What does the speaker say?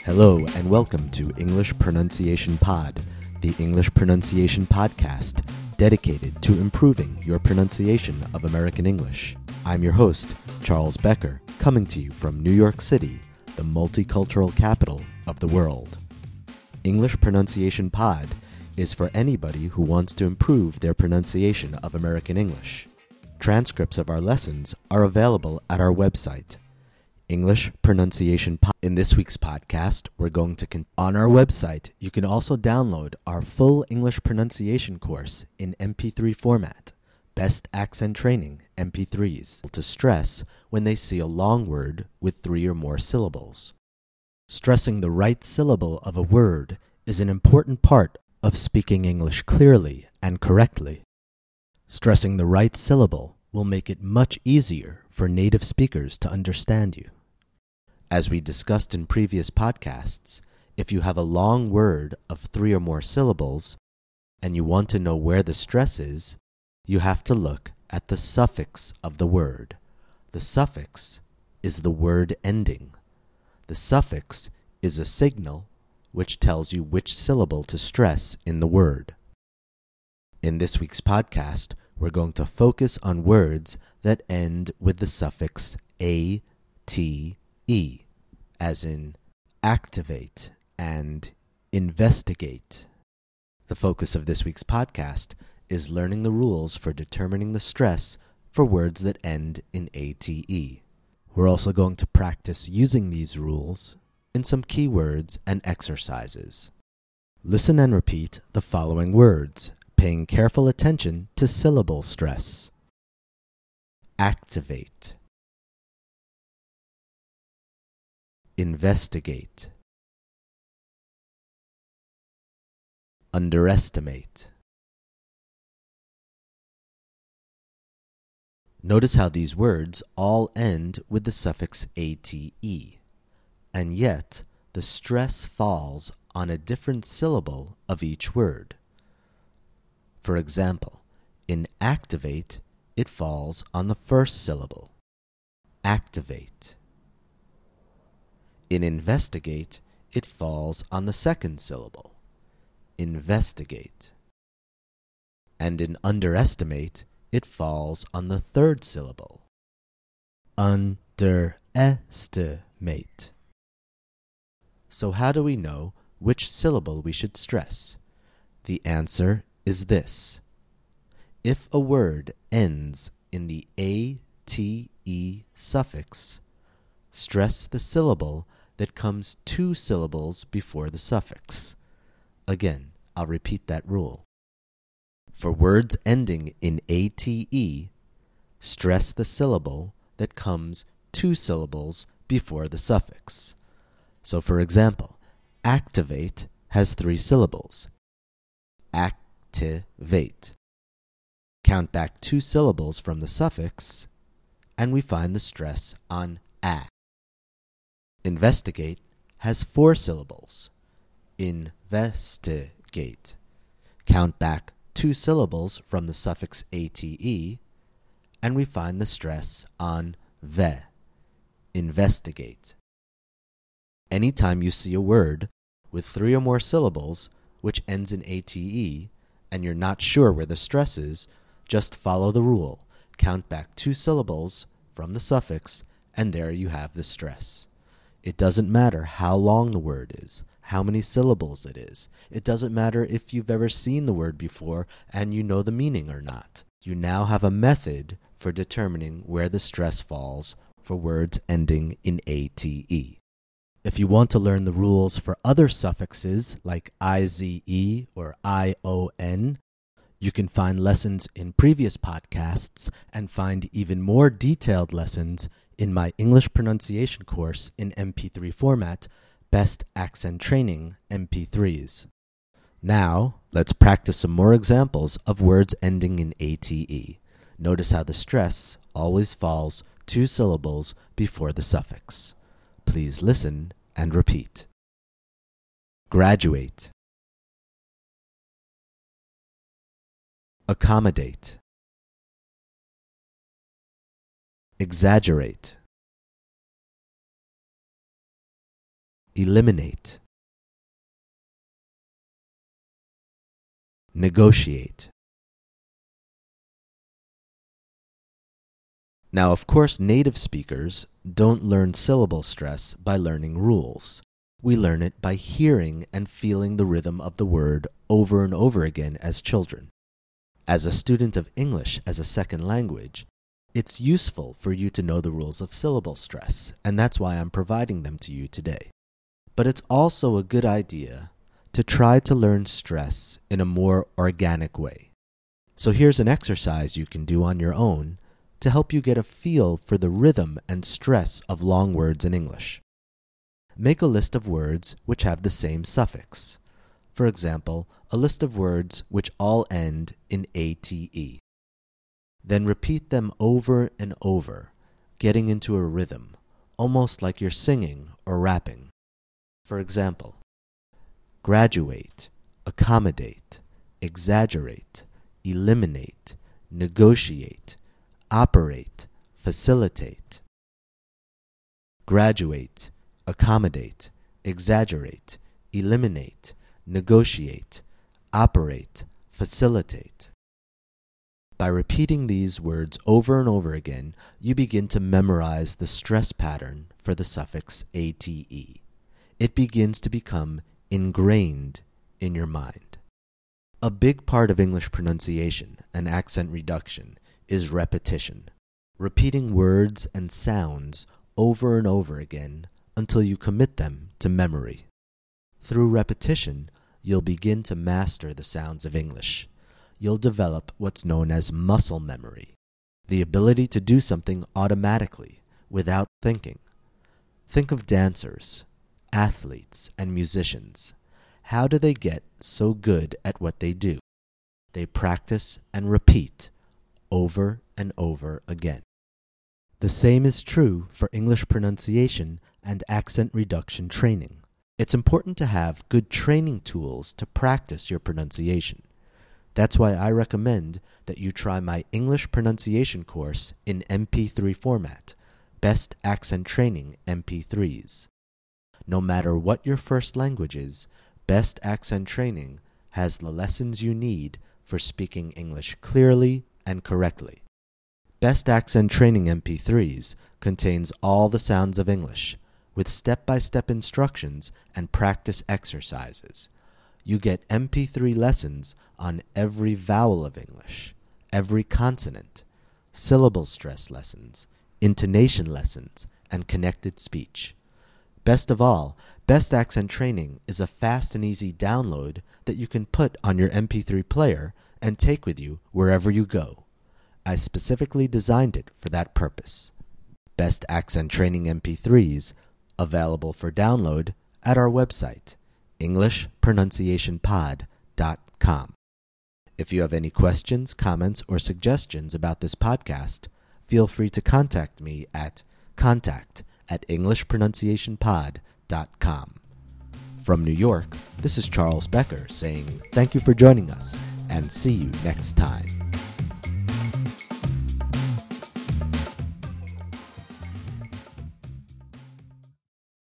Hello and welcome to English Pronunciation Pod, the English pronunciation podcast dedicated to improving your pronunciation of American English. I'm your host, Charles Becker, coming to you from New York City, the multicultural capital of the world. English Pronunciation Pod is for anybody who wants to improve their pronunciation of American English. Transcripts of our lessons are available at our website, English Pronunciation Pod. In this week's podcast, we're going to on our website, you can also download our full English pronunciation course in MP3 format, Best Accent Training MP3s, to stress when they see a long word with 3 or more syllables. Stressing the right syllable of a word is an important part of speaking English clearly and correctly. Stressing the right syllable will make it much easier for native speakers to understand you. As we discussed in previous podcasts, if you have a long word of 3 or more syllables and you want to know where the stress is, you have to look at the suffix of the word. The suffix is the word ending. The suffix is a signal which tells you which syllable to stress in the word. In this week's podcast, we're going to focus on words that end with the suffix A, T, E, as in activate and investigate. The focus of this week's podcast is learning the rules for determining the stress for words that end in ATE. We're also going to practice using these rules in some keywords and exercises. Listen and repeat the following words, paying careful attention to syllable stress. Activate. Investigate. Underestimate. Notice how these words all end with the suffix ate, and yet the stress falls on a different syllable of each word. For example, in activate, it falls on the first syllable, activate. In investigate, it falls on the second syllable, investigate. And in underestimate, it falls on the third syllable, underestimate. So how do we know which syllable we should stress? The answer is this. If a word ends in the ate suffix, stress the syllable that comes 2 syllables before the suffix. Again, I'll repeat that rule. For words ending in ate, stress the syllable that comes 2 syllables before the suffix. So for example, activate has 3 syllables. Activate. Count back 2 syllables from the suffix, and we find the stress on a. Investigate has 4 syllables. Investigate. Count back 2 syllables from the suffix ate, and we find the stress on ve. Investigate. Anytime you see a word with 3 or more syllables which ends in ate, and you're not sure where the stress is, just follow the rule. Count back 2 syllables from the suffix, and there you have the stress. It doesn't matter how long the word is, how many syllables it is. It doesn't matter if you've ever seen the word before and you know the meaning or not. You now have a method for determining where the stress falls for words ending in ate. If you want to learn the rules for other suffixes like ize or ion, you can find lessons in previous podcasts and find even more detailed lessons in my English pronunciation course in MP3 format, Best Accent Training MP3s. Now, let's practice some more examples of words ending in ate. Notice how the stress always falls 2 syllables before the suffix. Please listen and repeat. Graduate. Accommodate. Exaggerate. eliminate, negotiate. Now, of course, native speakers don't learn syllable stress by learning rules. We learn it by hearing and feeling the rhythm of the word over and over again as children. As a student of English as a second language, it's useful for you to know the rules of syllable stress, and that's why I'm providing them to you today. But it's also a good idea to try to learn stress in a more organic way. So here's an exercise you can do on your own to help you get a feel for the rhythm and stress of long words in English. Make a list of words which have the same suffix. For example, a list of words which all end in ate. Then repeat them over and over, getting into a rhythm, almost like you're singing or rapping. For example, graduate, accommodate, exaggerate, eliminate, negotiate, operate, facilitate. Graduate, accommodate, exaggerate, eliminate, negotiate, operate, facilitate. By repeating these words over and over again, you begin to memorize the stress pattern for the suffix ate. It begins to become ingrained in your mind. A big part of English pronunciation and accent reduction is repetition, repeating words and sounds over and over again until you commit them to memory. Through repetition, you'll begin to master the sounds of English. You'll develop what's known as muscle memory, the ability to do something automatically without thinking. Think of dancers, athletes, and musicians. How do they get so good at what they do? They practice and repeat over and over again. The same is true for English pronunciation and accent reduction training. It's important to have good training tools to practice your pronunciation. That's why I recommend that you try my English pronunciation course in MP3 format, Best Accent Training MP3s. No matter what your first language is, Best Accent Training has the lessons you need for speaking English clearly and correctly. Best Accent Training MP3s contains all the sounds of English, with step-by-step instructions and practice exercises. You get MP3 lessons on every vowel of English, every consonant, syllable stress lessons, intonation lessons, and connected speech. Best of all, Best Accent Training is a fast and easy download that you can put on your MP3 player and take with you wherever you go. I specifically designed it for that purpose. Best Accent Training MP3s, available for download at our website, EnglishPronunciationPod.com. If you have any questions, comments, or suggestions about this podcast, feel free to contact me at contact@EnglishPronunciationPod.com. From New York, this is Charles Becker saying thank you for joining us, and see you next time.